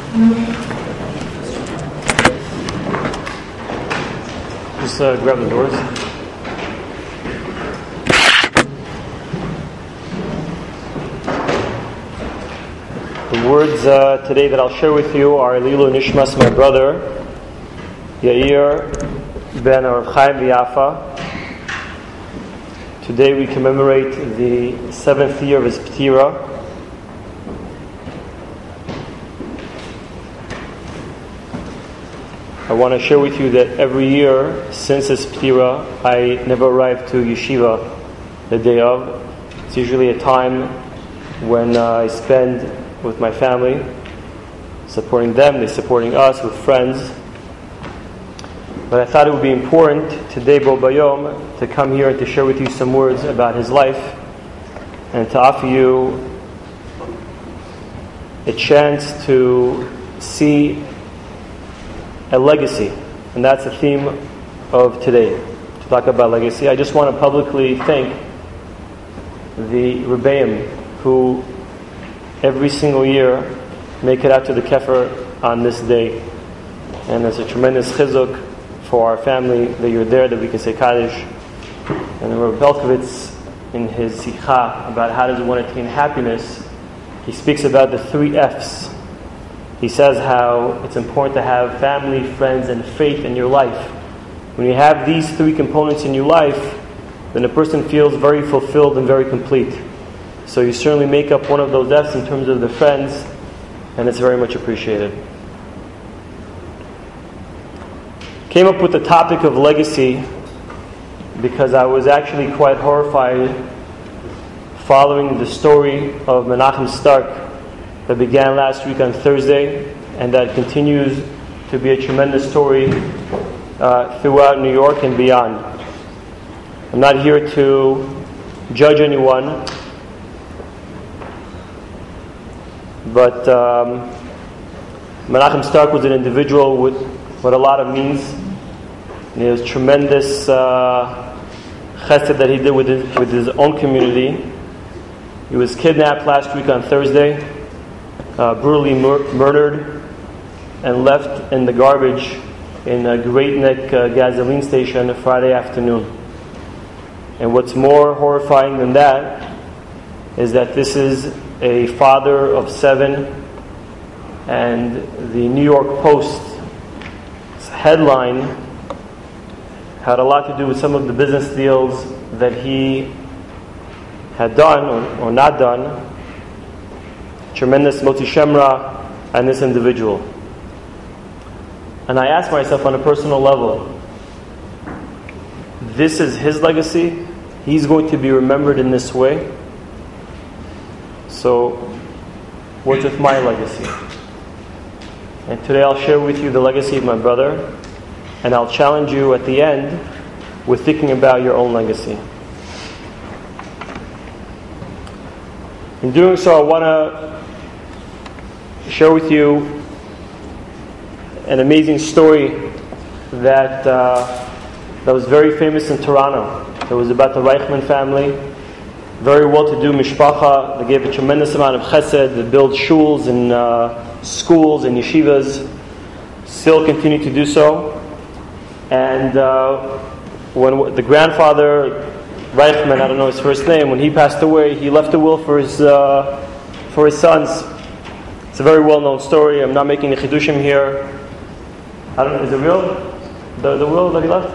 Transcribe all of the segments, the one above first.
Just grab the doors. The words today that I'll share with you are Lilu Nishmas, my brother, Yair ben Rav Chaim Biaffa. Today we commemorate the 7th year of his Ptira. I want to share with you that every year since his Ptira, I never arrived to yeshiva the day of. It's usually a time when I spend with my family, supporting them, they're supporting us, with friends. But I thought it would be important today, Bo Bayom, to come here and to share with you some words about his life and to offer you a chance to see a legacy. And that's the theme of today, to talk about legacy. I just want to publicly thank the Rebbeim who every single year make it out to the Kefer on this day. And it's a tremendous chizuk for our family that you're there, that we can say Kaddish. And Rabbi Belkovitz, in his Sikha about how does one attain happiness, he speaks about the 3 F's. He says how it's important to have family, friends, and faith in your life. When you have these 3 components in your life, then a person feels very fulfilled and very complete. So you certainly make up one of those F's in terms of the friends, and it's very much appreciated. Came up with the topic of legacy because I was actually quite horrified following the story of Menachem Stark that began last week on Thursday, and that continues to be a tremendous story throughout New York and beyond. I'm not here to judge anyone, but Menachem Stark was an individual with a lot of means. And there was tremendous chesed that he did with his own community. He was kidnapped last week on Thursday, brutally murdered, and left in the garbage in a Great Neck gasoline station Friday afternoon. And what's more horrifying than that is that this is a father of 7, and the New York Post headline had a lot to do with some of the business deals that he had done or not done. Tremendous Motzi Shemra and this individual. And I asked myself on a personal level, this is his legacy? He's going to be remembered in this way? So, what's with my legacy? And today I'll share with you the legacy of my brother, and I'll challenge you at the end with thinking about your own legacy. In doing so, I want to share with you an amazing story that was very famous in Toronto. It was about the Reichman family, very well-to-do mishpacha. They gave a tremendous amount of chesed. They built shuls and schools and yeshivas, still continue to do so. And when the grandfather Reichman, I don't know his first name, when he passed away, he left a will for his sons. It's a very well-known story. I'm not making a chidushim here. I don't know, is it real? The will that he left?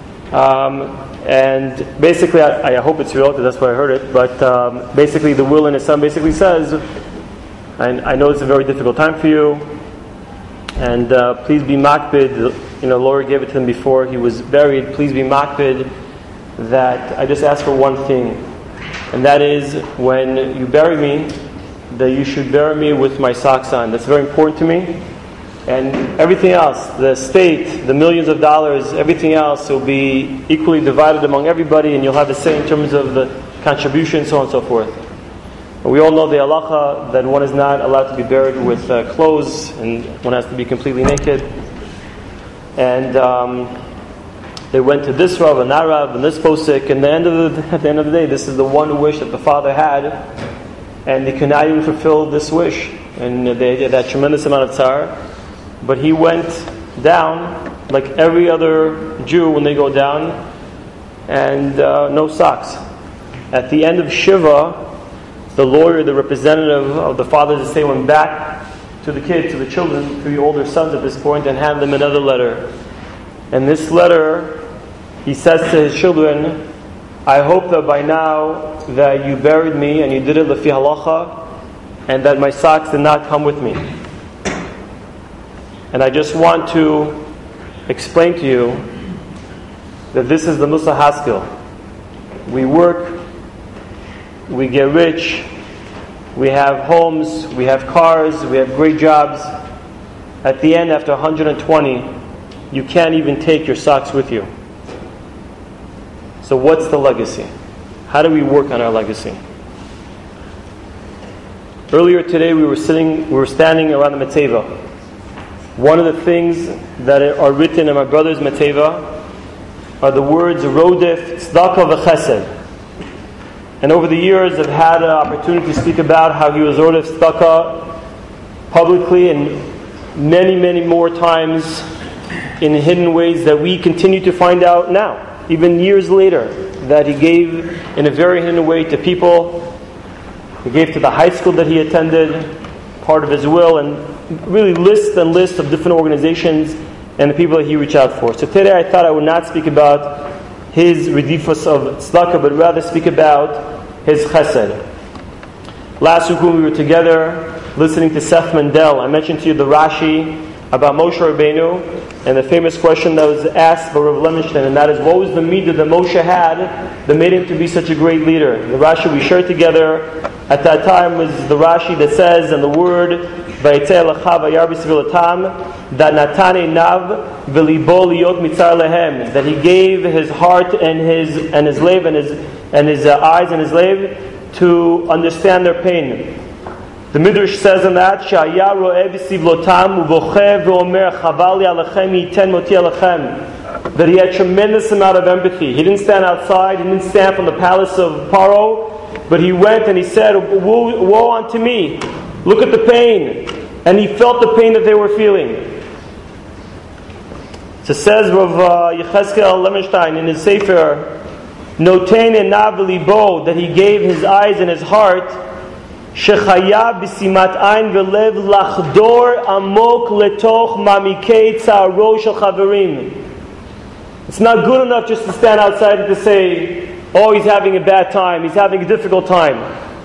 And basically, I hope it's real because that's where I heard it. But basically, the will in his son basically says, and I know it's a very difficult time for you, and please be makbid. The Lord gave it to him before he was buried. Please be makbid that I just ask for one thing, and that is when you bury me, that you should bury me with my socks on. That's very important to me. And everything else, the estate, the millions of dollars, everything else will be equally divided among everybody, and you'll have a say in terms of the contribution, so on and so forth. And we all know the halacha that one is not allowed to be buried with clothes, and one has to be completely naked. And they went to this Rav and that Rav and this posik, and at the end of the day, this is the one wish that the father had, and they could not even fulfill this wish. and they had that tremendous amount of tzar. But he went down like every other Jew when they go down, and no socks. At the end of Shiva, the lawyer, the representative of the father's estate, went back to the kids, to the children, to the older sons at this point, and handed them another letter. And this letter, he says to his children, I hope that by now that you buried me and you did it lefi halacha, and that my socks did not come with me. And I just want to explain to you that this is the Musa Haskell. We work, we get rich, we have homes, we have cars, we have great jobs. At the end, after 120, you can't even take your socks with you. So what's the legacy? How do we work on our legacy? Earlier today we were standing around the Meteva. One of the things that are written in my brother's Meteva are the words Rodef, Tzedakah, v'Chesed. And over the years I've had an opportunity to speak about how he was Rodef Tzedakah publicly, and many, many more times in hidden ways that we continue to find out now, even years later, that he gave in a very hidden way to people. He gave to the high school that he attended, part of his will, and really list and list of different organizations and the people that he reached out for. So today I thought I would not speak about his redifus of tzedakah, but rather speak about his chesed. Last week when we were together listening to Seth Mendel, I mentioned to you the Rashi about Moshe Rabbeinu and the famous question that was asked by Rav Levenstein, and that is, what was the midah that Moshe had that made him to be such a great leader? The Rashi we shared together at that time was the Rashi that says, and the word Vayitzei Elecha Vayar B'Svilatam, that Natane Nav V'Libo Liot Mitzar Lehem, that he gave his heart and his lave and his eyes and his lave to understand their pain. The Midrash says in that, Sha'aya ro'eh b'sivlotam u'vocheh v'omer chaval li alechem yiten moti alechem, that he had tremendous amount of empathy. He didn't stand outside, he didn't stand from the palace of Paro, but he went and he said, woe unto me, look at the pain. And he felt the pain that they were feeling. So says Rav Yechezkel Levenstein in his Sefer, Noten enav v'libo, that he gave his eyes and his heart, Shechaya b'simat ein v'lev lachdor amok letoch mamikei tzaro shel chaverim. It's not good enough just to stand outside and to say, oh, he's having a bad time, he's having a difficult time.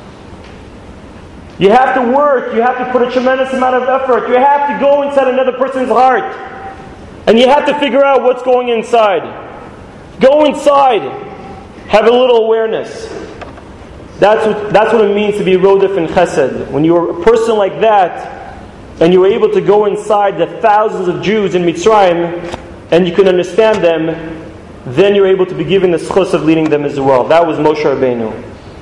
You have to work, you have to put a tremendous amount of effort, you have to go inside another person's heart, and you have to figure out what's going inside. Go inside, have a little awareness. That's what it means to be Rodef and Chesed. When you're a person like that, and you're able to go inside the thousands of Jews in Mitzrayim, and you can understand them, then you're able to be given the schus of leading them as well. That was Moshe Rabbeinu.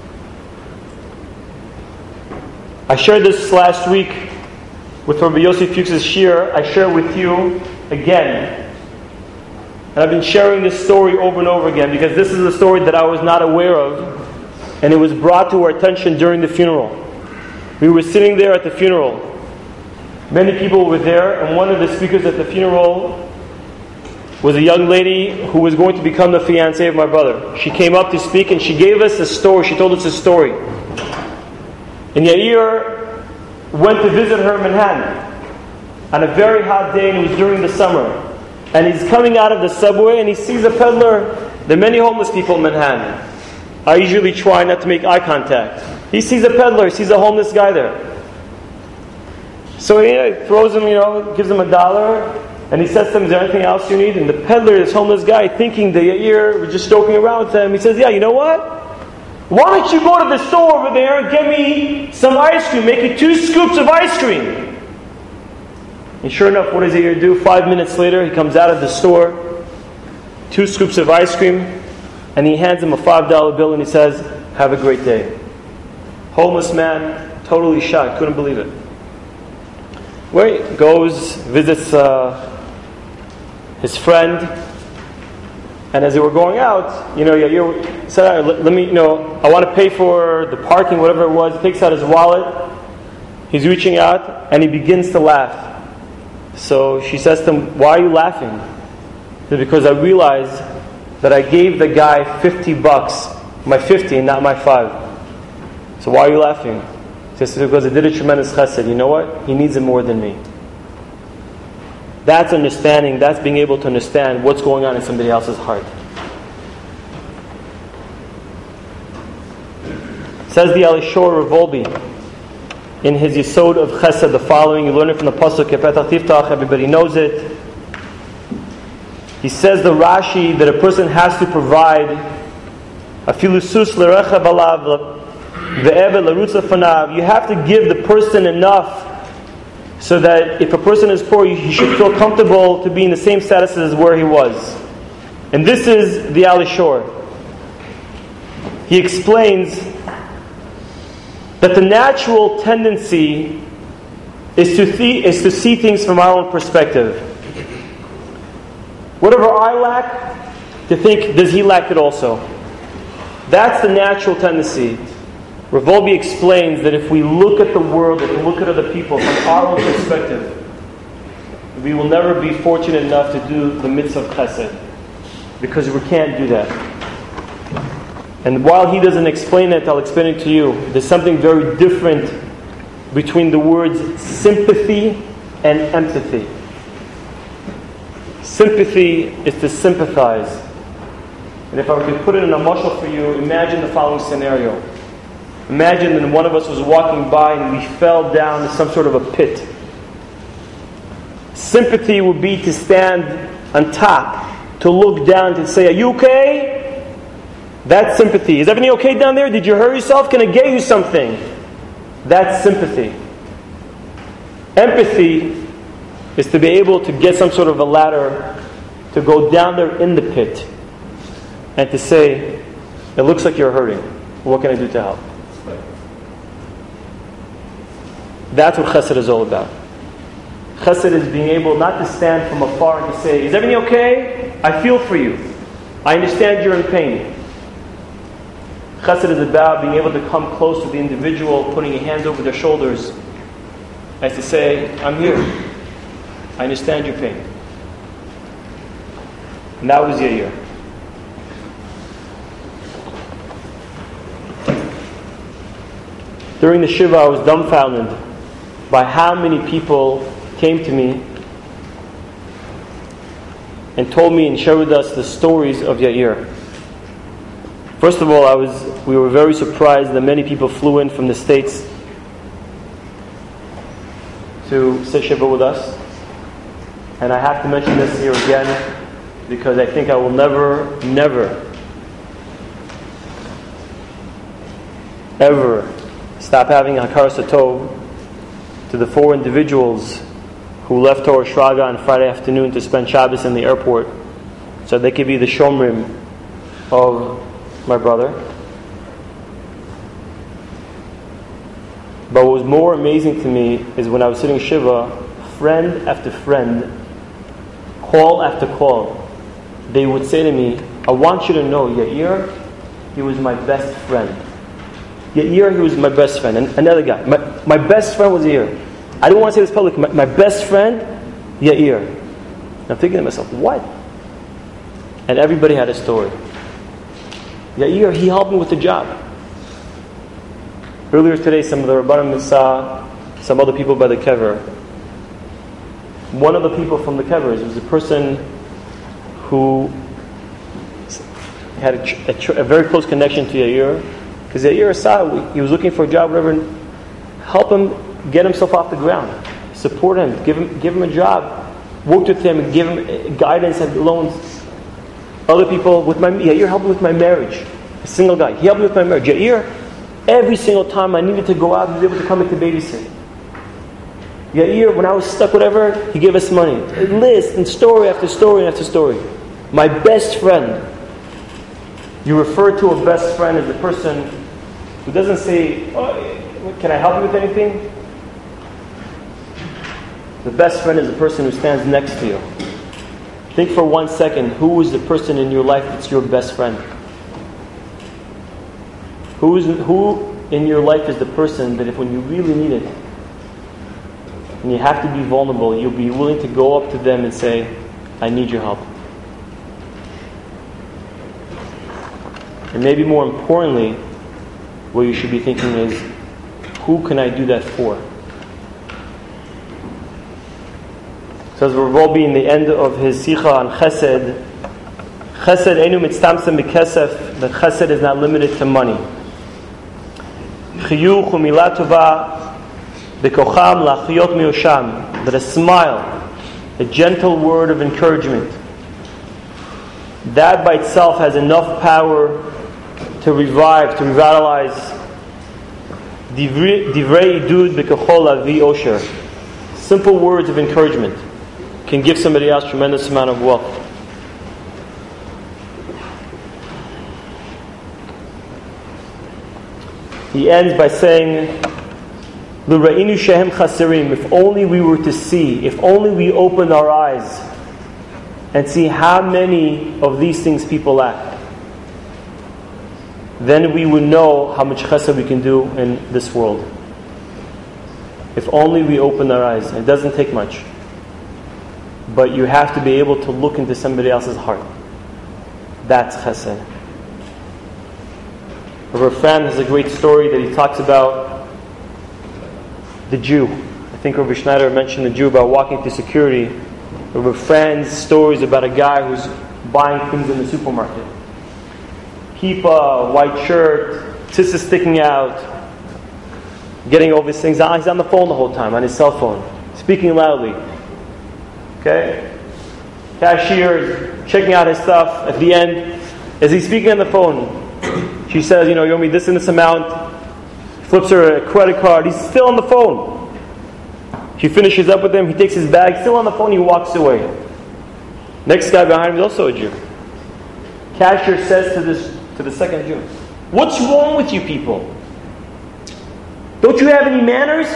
I shared this last week with Rabbi Yossi Fuchs's shir. I share with you again. And I've been sharing this story over and over again because this is a story that I was not aware of, and it was brought to our attention during the funeral. We were sitting there at the funeral. Many people were there, and one of the speakers at the funeral was a young lady who was going to become the fiancée of my brother. She came up to speak and she gave us a story. She told us a story. And Yair went to visit her in Manhattan on a very hot day, and it was during the summer. And he's coming out of the subway and he sees a peddler. There are many homeless people in Manhattan. I usually try not to make eye contact. He sees a peddler, he sees a homeless guy there. So he throws him, gives him $1, and he says to him, is there anything else you need? And the peddler, this homeless guy, thinking that Yair was just joking around with him, he says, yeah, you know what? Why don't you go to the store over there and get me some ice cream? Make it 2 scoops of ice cream. And sure enough, what does Yair do? 5 minutes later, he comes out of the store, 2 scoops of ice cream, and he hands him a $5 bill and he says, have a great day. Homeless man, totally shocked, couldn't believe it. Goes, visits his friend, and as they were going out, Yair said, let me, I want to pay for the parking, whatever it was. He takes out his wallet, He's reaching out and he begins to laugh. So she says to him, "Why are you laughing?" He said, "Because I realized that I gave the guy $50, my 50 and not my 5. So why are you laughing?" He says, "Because I did a tremendous chesed. You know what? He needs it more than me." That's understanding, that's being able to understand what's going on in somebody else's heart. Says the Alishor Revolbi in his Yisod of Chesed, the following. You learn it from the Pasuk, Kepetach Tiftach, everybody knows it. He says, the Rashi, that a person has to provide afilu sus l'rechav alav ve'eved l'rutz lefanav. You have to give the person enough so that if a person is poor, he should feel comfortable to be in the same status as where he was. And this is the Alishor. He explains that the natural tendency is to see things from our own perspective. Whatever I lack, to think, does he lack it also? That's the natural tendency. Revolbi explains that if we look at the world, if we look at other people from our own perspective, we will never be fortunate enough to do the mitzvah of chesed, because we can't do that. And while he doesn't explain it, I'll explain it to you. There's something very different between the words sympathy and empathy. Sympathy is to sympathize. And if I were to put it in a mashal for you, imagine the following scenario. Imagine that one of us was walking by and we fell down to some sort of a pit. Sympathy would be to stand on top, to look down, to say, "Are you okay?" That's sympathy. "Is everything okay down there? Did you hurt yourself? Can I get you something?" That's sympathy. Empathy is to be able to get some sort of a ladder, to go down there in the pit, and to say, "It looks like you're hurting. What can I do to help?" That's what chesed is all about. Chesed is being able not to stand from afar and to say, "Is everything okay? I feel for you. I understand you're in pain." Chesed is about being able to come close to the individual, putting your hands over their shoulders, as to say, "I'm here. I understand your pain." And that was Yair. During the Shiva, I was dumbfounded by how many people came to me and told me and shared with us the stories of Yair. First of all, we were very surprised that many people flew in from the States to say Shiva with us. And I have to mention this here again, because I think I will never, ever stop having Hakaras Hatov to the 4 individuals who left Torah Shraga on Friday afternoon to spend Shabbos in the airport, so they could be the shomrim of my brother. But what was more amazing to me is when I was sitting Shiva, friend after friend, call after call, they would say to me, "I want you to know, Yair, he was my best friend. Yair, he was my best friend." And another guy, my best friend was Yair. I didn't want to say this publicly. My best friend, Yair. And I'm thinking to myself, what? And everybody had a story. Yair, he helped me with the job. Earlier today, some of the Rabbanim saw some other people by the kever. One of the people from the kevers was a person who had a very close connection to Yair, because Yair saw he was looking for a job, whatever, and help him get himself off the ground, support him, give him a job, worked with him, give him guidance and loans. Other people Yair helped me with my marriage. A single guy, he helped me with my marriage. Yair, every single time I needed to go out, he was able to come in to babysit. Yair, when I was stuck, whatever, he gave us money. A list and story after story after story. My best friend. You refer to a best friend as the person who doesn't say, "Oh, can I help you with anything?" The best friend is the person who stands next to you. Think for 1 second, who is the person in your life that's your best friend? Who in your life is the person that if when you really need it, and you have to be vulnerable. You'll be willing to go up to them and say, I need your help. And maybe more importantly, what you should be thinking is, who can I do that for? Says Rav Wolbe in the end of his Sikha on Chesed, Chesed einu mitztamtzem b'kesef, that Chesed is not limited to money. Chiyuch u'milah tova b'kocham la'chiyot miyosham, that a smile, a gentle word of encouragement, that by itself has enough power to revive, to revitalize. Divrei idud b'kochol lavi osher, simple words of encouragement can give somebody else tremendous amount of wealth. He ends by saying, "L'ra'inu shehem chaserim." If only we were to see, if only we opened our eyes and see how many of these things people lack, then we would know how much chesed we can do in this world. If only we open our eyes. It doesn't take much. But you have to be able to look into somebody else's heart. That's chesed. Rabbi Fan has a great story that he talks about the Jew. I think Rabbi Schneider mentioned the Jew about walking through security. Rabbi Fan's stories about a guy who's buying things in the supermarket. Kippah, white shirt, tzitzis sticking out, getting all these things. He's on the phone the whole time, on his cell phone, speaking loudly. Okay? Cashier is checking out his stuff. At the end, as he's speaking on the phone, she says, you owe me this and this amount. Flips her a credit card. He's still on the phone. She finishes up with him. He takes his bag. Still on the phone. He walks away. Next guy behind him is also a Jew. Cashier says to the second Jew, "What's wrong with you people? Don't you have any manners?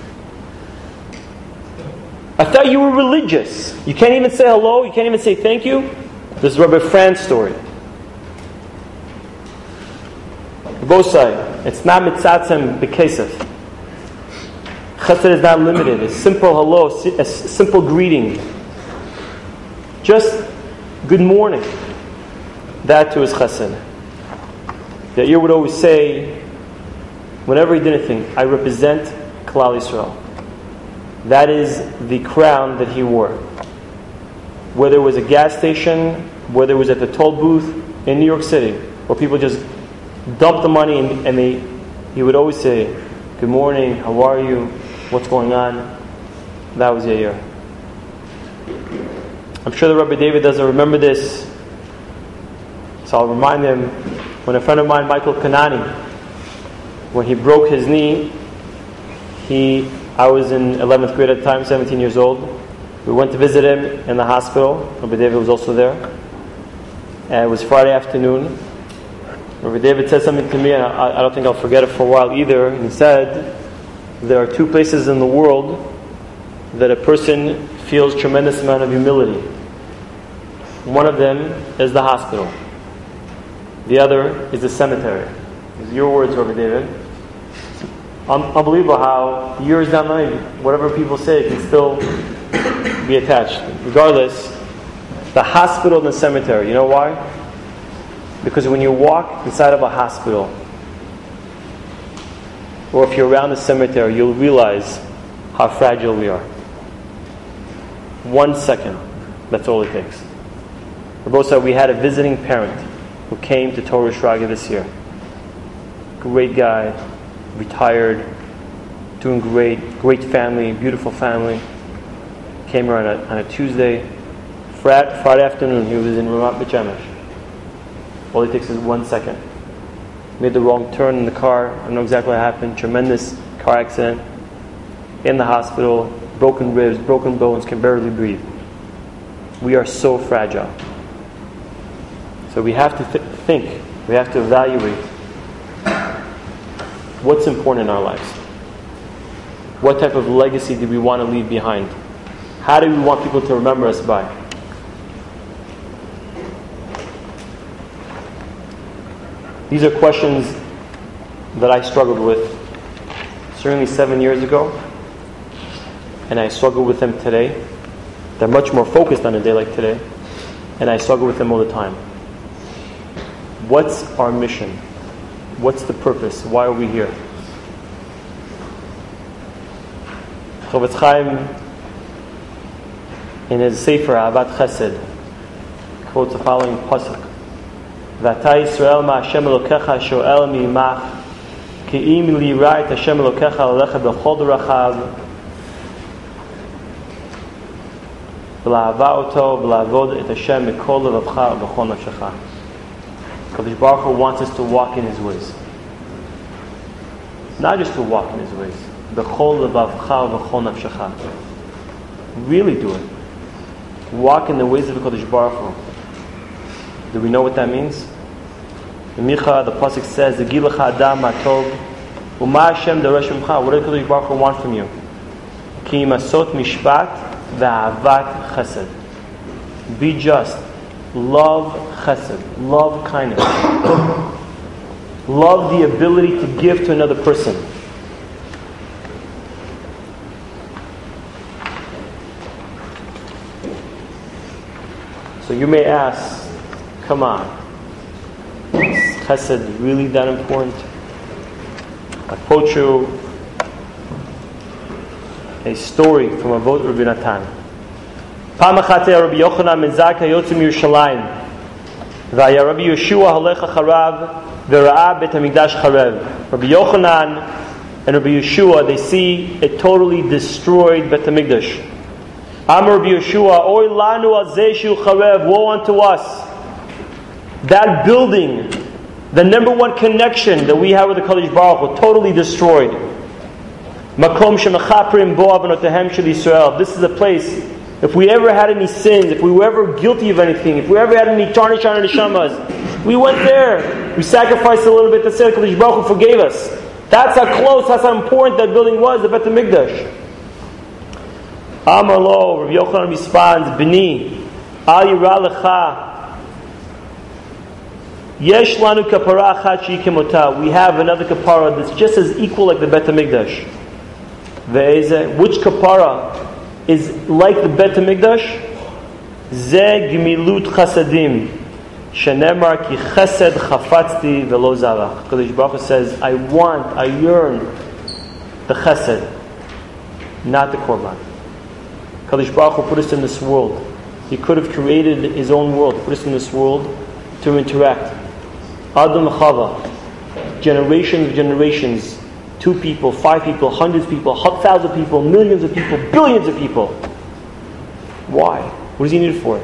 I thought you were religious. You can't even say hello. You can't even say thank you." This is Rabbi Fran's story. Both sides. It's not mitzatzem b'kesef. Chesed is not limited. A simple hello, a simple greeting. Just good morning. That too is chesed. Yair would always say, whenever he did anything, I represent Klal Yisrael. That is the crown that he wore. Whether it was a gas station, whether it was at the toll booth in New York City, where people just dumped the money and he would always say, good morning, how are you, what's going on? That was Yair. I'm sure the Rabbi David doesn't remember this, so I'll remind him. When a friend of mine, Michael Kanani, when he broke his knee, I was in 11th grade at the time, 17 years old. We went to visit him in the hospital. Rabbi David was also there. And it was Friday afternoon. Rabbi David said something to me, and I don't think I'll forget it for a while either. And he said, there are two places in the world that a person feels tremendous amount of humility. One of them is the hospital. The other is the cemetery. These are your words, Rabbi David. Unbelievable how years down the line, whatever people say can still be attached. Regardless, the hospital and the cemetery. You know why? Because when you walk inside of a hospital, or if you're around the cemetery, you'll realize how fragile we are. 1 second, that's all it takes. Rabbi said we had a visiting parent who came to Torah Shraga this year. Great guy, retired, doing great family, beautiful family. Came here on a Tuesday, Friday afternoon. He was in Ramat Beit Shemesh. All it takes is 1 second. Made the wrong turn in the car. I don't know exactly what happened. Tremendous car accident. In the hospital, broken ribs, broken bones, can barely breathe. We are so fragile. So we have to think, we have to evaluate what's important in our lives. What type of legacy do we want to leave behind? How do we want people to remember us by? These are questions that I struggled with certainly 7 years ago. and I struggle with them today. They're much more focused on a day like today, and I struggle with them all the time. What's our mission? What's the purpose? Why are we here? Chofetz Chaim, in his Sefer Ahavat Chesed, quotes the following pasuk: "V'ata Yisrael ma Hashem Elokecha shoel mi'imach, ki im lira et Hashem Elokecha alecha b'chol derachav, v'la'ava oto v'la'avod et Hashem mikol levavcha v'chol nafshecha." Kadosh Baruch Hu wants us to walk in His ways. Not just to walk in His ways. B'chol levavcha v'chol nafshecha. Really do it. Walk in the ways of the Kadosh Baruch Hu. Do we know what that means? In Micha, the pasuk says, "Gilecha adam matov, u'ma Hashem daresh ממך." What does Kadosh Baruch Hu want from you? Ki masot mishpat ve'avat chesed. Be just. Love chesed. Love kindness. Love the ability to give to another person. So you may ask, come on, is chesed really that important? I quote you a story from Avot Rabbi Natan. Pam achat Rabbi Yochanan ben Zakkai yotze miYerushalayim, v'haya Rabbi Yeshua holech acharav v'ra'a bet hamikdash charev. Rabbi Yochanan and Rabbi Yeshua, they see a totally destroyed Bet HaMikdash. Amar Rabbi Yeshua, oy lanu azeh shu charev, woe unto us. That building, the number one connection that we have with the Kadosh Baruch Hu, totally destroyed. Makom shemachaprim bo avonotehem shel Yisrael. This is a place, if we ever had any sins, if we were ever guilty of anything, if we ever had any tarnish on our neshamas, we went there. We sacrificed a little bit to say the Kadosh Baruch Hu forgave us. That's how close, that's how important that building was, the Bet HaMikdash. Amar lo, Rabbi Yochanan responds, B'ni, al yira lecha, yesh lanu kapara achat shehi kemota. We have another kapara that's just as equal like the Bet HaMikdash. Ve'eze, which kapara is like the Bet HaMikdash? Ze gemilut chasadim, shenemar ki chesed chafatzti velo zarach. Kadosh Baruch Hu says, I yearn the chesed, not the korban. Kadosh Baruch Hu put us in this world. He could have created His own world, put us in this world to interact. Adam and Chava, generations, 2 people, 5 people, hundreds of people, 1,000 people, millions of people, billions of people. Why? What does He need it for?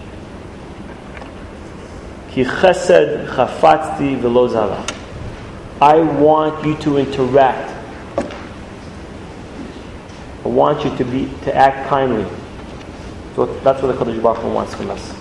Ki chesed chafatzti velo zarach. I want you to interact. I want you to act kindly. So that's what the Kadosh Baruch Hu wants from us.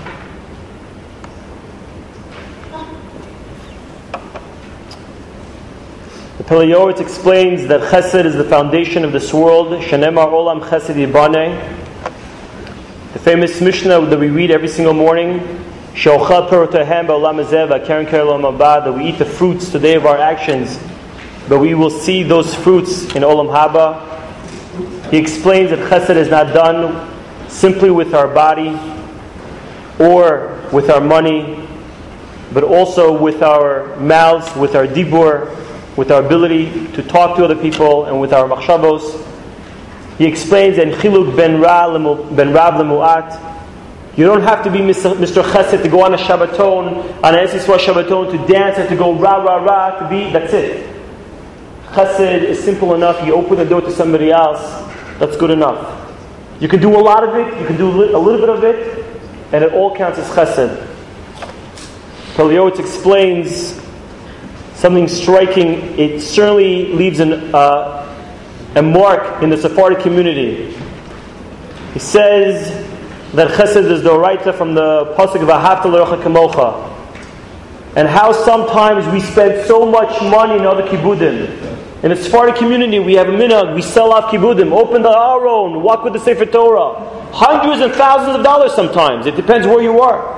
The Pele Yoetz explains that chesed is the foundation of this world. Shenemar olam chesed yibaneh. The famous Mishnah that we read every single morning. She'ochel perotehem ba'olam hazeh v'keren keren olam haba. That we eat the fruits today of our actions, but we will see those fruits in olam haba. He explains that chesed is not done simply with our body or with our money, but also with our mouths, with our dibur, with our ability to talk to other people, and with our machshavos. He explains in Chiluk ben Rav lemu'at, you don't have to be Mr. Chesed to go on a Shabbaton, on an Eretz Yisrael Shabbaton, to dance and to go rah rah rah, to be, that's it. Chesed is simple enough. You open the door to somebody else, that's good enough. You can do a lot of it, you can do a little bit of it, and it all counts as chesed. Pele Yoetz explains something striking. It certainly leaves a mark in the Sephardic community. He says that chesed is the oraita from the pasuk of Ahavta l'recha kamocha, and how sometimes we spend so much money in other kibudim. In the Sephardic community, we have a minhag, we sell off kibudim, open the aron, walk with the Sefer Torah. Hundreds and thousands of dollars sometimes. It depends where you are.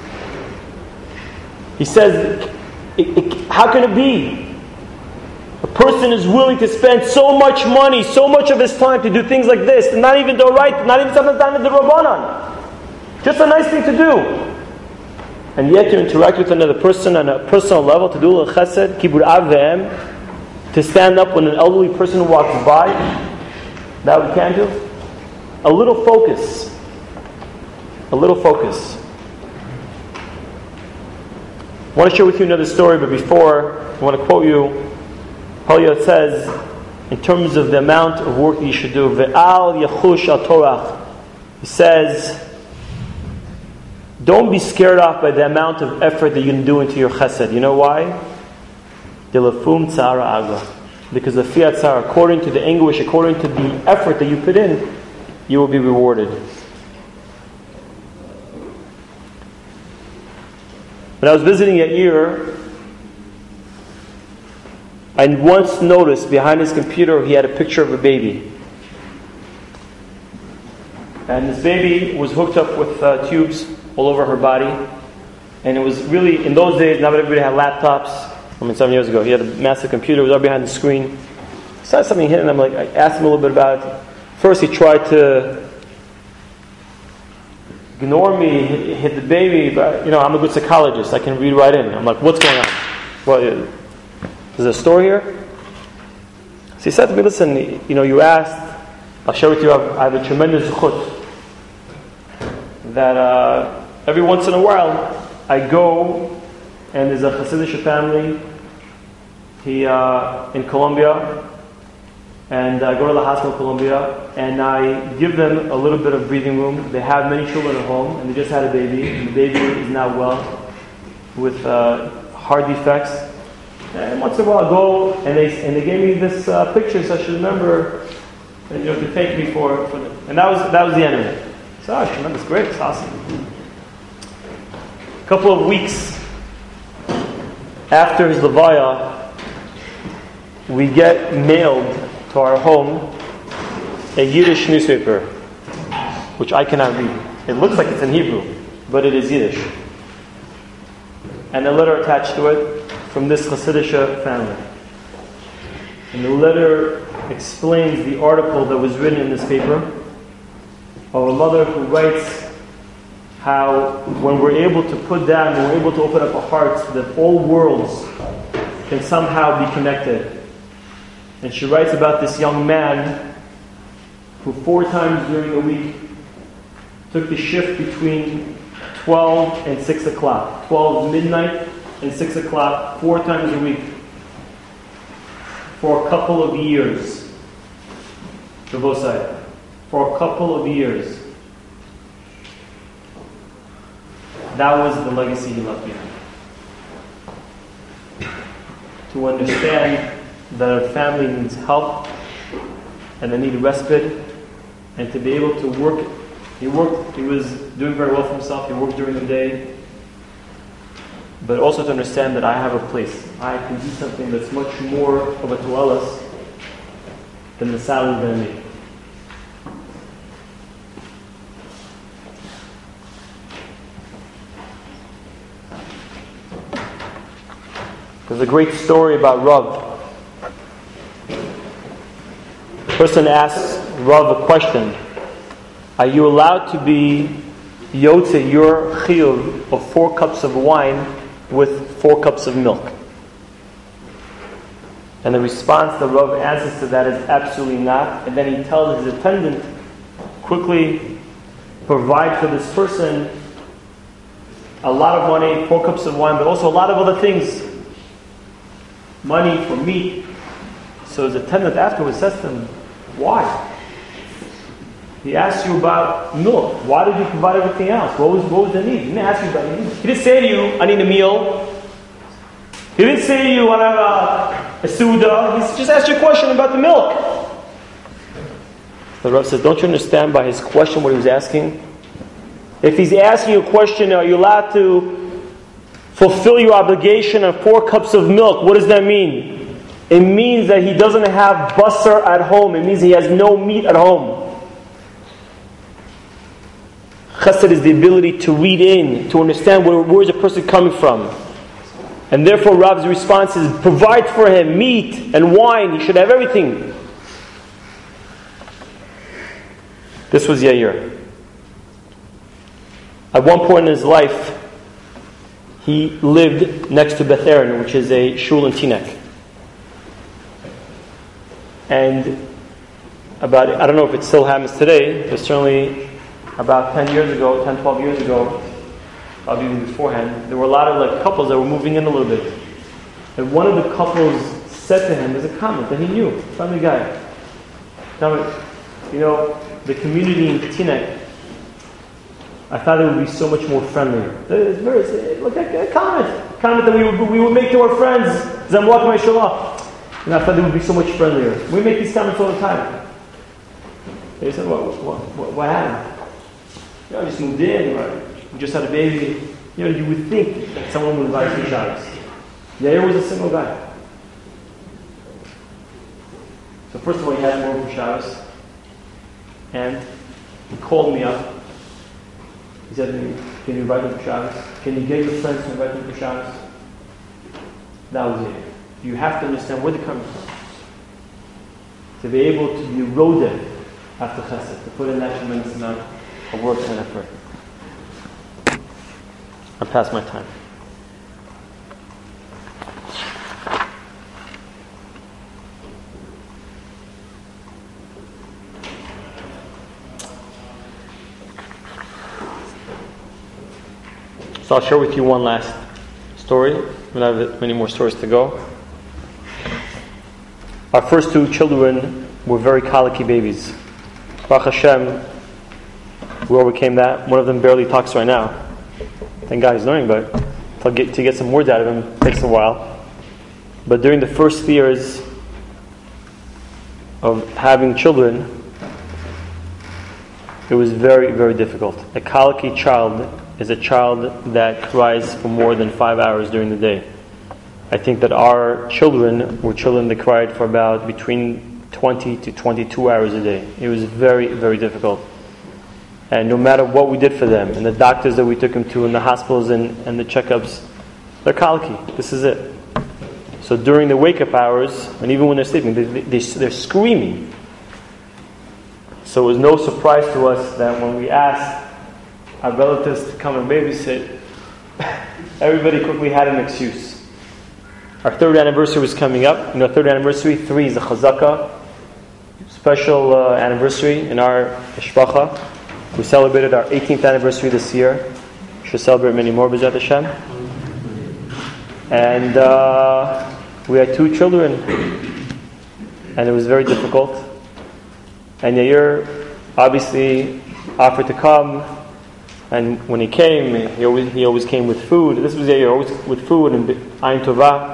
He says, how can it be? A person is willing to spend so much money, so much of his time to do things like this, and not even the right, not even sometimes not even the Rabbanan. Just a nice thing to do. And yet to interact with another person on a personal level, to do a chesed, kibur av ve'em, to stand up when an elderly person walks by, that we can't do. A little focus. A little focus. I want to share with you another story, but before, I want to quote you. Paul says, in terms of the amount of work that you should do, ve'al yachush al torach. He says, don't be scared off by the amount of effort that you can do into your chesed. You know why? Dilafum tzara aga. Because the fiat tzara, according to the anguish, according to the effort that you put in, you will be rewarded. When I was visiting Yair, I once noticed behind his computer he had a picture of a baby. And this baby was hooked up with tubes all over her body. And it was really, in those days, not everybody had laptops. 7 years ago, he had a massive computer, it was all behind the screen. I saw something hit, and I asked him a little bit about it. First he tried to ignore me, hit the baby, but I'm a good psychologist, I can read right in. I'm like, what's going on? Well, is there a story here? So he said to me, listen, you asked, I'll share with you, I have a tremendous zechut that every once in a while I go, and there's a Hasidic family in Colombia, and I go to the hospital in Colombia, and I give them a little bit of breathing room. They have many children at home, and they just had a baby, and the baby is now well with heart defects. And once in a while I go, and they gave me this picture, so I should remember, to thank me for them. And that was the end of it. So I remember, it's great, it's awesome. A couple of weeks after his levaya, we get mailed to our home a Yiddish newspaper, which I cannot read. It looks like it's in Hebrew, but it is Yiddish. And a letter attached to it from this Hasidic family. And the letter explains the article that was written in this paper of a mother who writes how when we're able to put down, when we're able to open up our hearts, that all worlds can somehow be connected. And she writes about this young man who 4 times during the week took the shift between 12 and 6 o'clock. 12 midnight and 6 o'clock, 4 times a week. For a couple of years. For both sides. For a couple of years. That was the legacy he left behind. To understand that our family needs help and they need respite, and to be able to work. He was doing very well for himself, he worked during the day, but also to understand that I have a place. I can do something that's much more of a tualas than the salary that I make. There's a great story about Rav. A person asks Rav a question. Are you allowed to be yotze your chiyuv of 4 cups of wine with 4 cups of milk? And the response that Rav answers to that is absolutely not. And then he tells his attendant, quickly provide for this person a lot of money, 4 cups of wine, but also a lot of other things. Money for meat. So his attendant afterwards says to him, why? He asked you about milk. Why did you provide everything else? What was the need? He didn't ask you about the need. He didn't say to you, I need a meal. He didn't say to you, I have a suda. He just asked you a question about the milk. The Rav says, don't you understand by his question what he was asking? If he's asking you a question, are you allowed to fulfill your obligation of 4 cups of milk? What does that mean? It means that he doesn't have basar at home. It means he has no meat at home. Chesed is the ability to read in, to understand where is a person coming from. And therefore Rav's response is, provide for him meat and wine. He should have everything. This was Yair. At one point in his life, he lived next to Beth Aaron, which is a shul in Teaneck. And I don't know if it still happens today, but certainly about 12 years ago, probably even beforehand, there were a lot of couples that were moving in a little bit. And one of the couples said to him, there's a comment that he knew, family guy. Comment, the community in Teaneck, I thought it would be so much more friendlier. Look at a comment that we would make to our friends. Zamlak Ma'ishallah. And I thought it would be so much friendlier. We make these comments all the time. They said, what happened? I just moved in, right? We just had a baby. You would think that someone would invite me Shabbos. Yair was a single guy. So first of all, he had more for Shabbos. And he called me up. He said to me, can you invite them for Shabbos? Can you get your friends to invite them for Shabbos? That was it. You have to understand where they're coming from. To be able to be roded after chesed, to put in that tremendous amount of work and effort. I'm past my time. So I'll share with you one last story. We don't have many more stories to go. Our first two children were very colicky babies. Baruch Hashem, we overcame that. One of them barely talks right now. Thank God he's learning, but to get some words out of him takes a while. But during the first years of having children, it was very, very difficult. A colicky child is a child that cries for more than 5 hours during the day. I think that our children were children that cried for about between 20 to 22 hours a day. It was very, very difficult. And no matter what we did for them, and the doctors that we took them to, and the hospitals and the checkups, they're colicky. This is it. So during the wake-up hours, and even when they're sleeping, they're screaming. So it was no surprise to us that when we asked our relatives to come and babysit, everybody quickly had an excuse. Our third anniversary was coming up. Third anniversary, 3 is a chazaka, special anniversary in our mishpacha. We celebrated our 18th anniversary this year. We should celebrate many more, B'ezrat Hashem. And we had 2 children, and it was very difficult. And Yair obviously offered to come, and when he came, he always came with food. This was Yair, always with food and ayin tovah.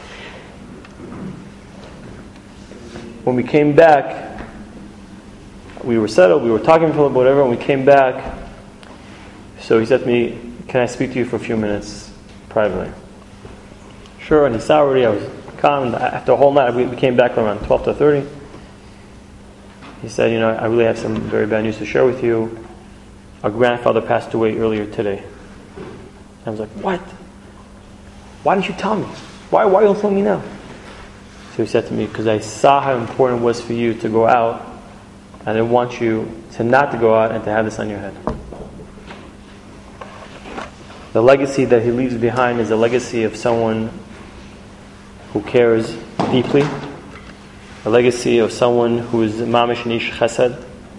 When we came back, we were settled, we were talking for whatever, and we came back. So he said to me, can I speak to you for a few minutes privately? Sure, and he saw already, I was calm. After a whole night, we came back around 12 to 30. He said, I really have some very bad news to share with you. Our grandfather passed away earlier today. I was like, what? Why didn't you tell me? Why are you telling me now? So he said to me, because I saw how important it was for you to go out, and I didn't want you to not to go out and to have this on your head. The legacy that he leaves behind is a legacy of someone who cares deeply, a legacy of someone who is mamish nish chesed.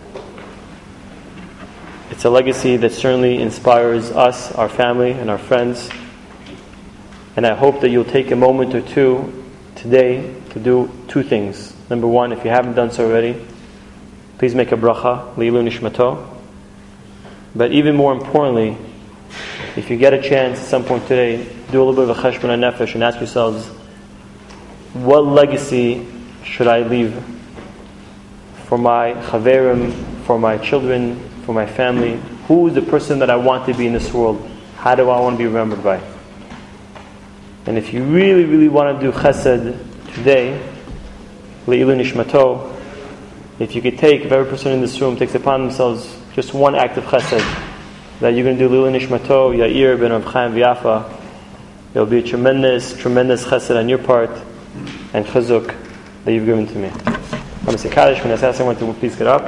It's a legacy that certainly inspires us, our family, and our friends. And I hope that you'll take a moment or two today to do 2 things. Number 1, if you haven't done so already, please make a bracha, Leilu Nishmato. But even more importantly, if you get a chance at some point today, do a little bit of a cheshbon nefesh and ask yourselves, what legacy should I leave for my chaverim, for my children, for my family? Who is the person that I want to be in this world? How do I want to be remembered by? And if you really, really want to do chesed today, Leilu Nishmato, if you could if every person in this room takes upon themselves just one act of chesed, that you're going to do Leilu Nishmato, Yair ben Rav Chaim V'Yafa, It will be a tremendous chesed on your part and chazuk that you've given to me. I'm Mr. Kaddish. When I ask someone to please get up.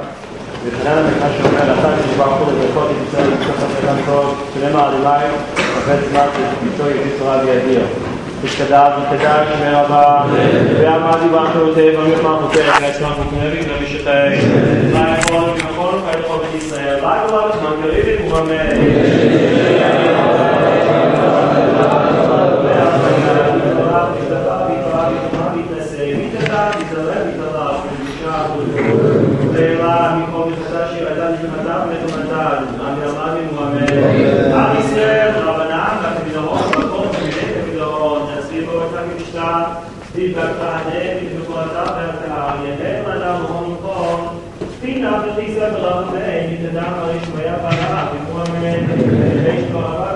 תשכדב ותדע שמי רבה ועמד יבחת אותי ומחמח אותי ועצמם וכנבי ומשחי מה יכול ומכל ויכול בית ישראל מה יאמר בזמן גריבים ומאמן ואלה מכל מחדש שירדן שמתם ותומתם המרמדים ומאמן עם ישראל רבנם וכבדרון וכל die Bergkade, die Bergkade, die Bergkade, die Bergkade, die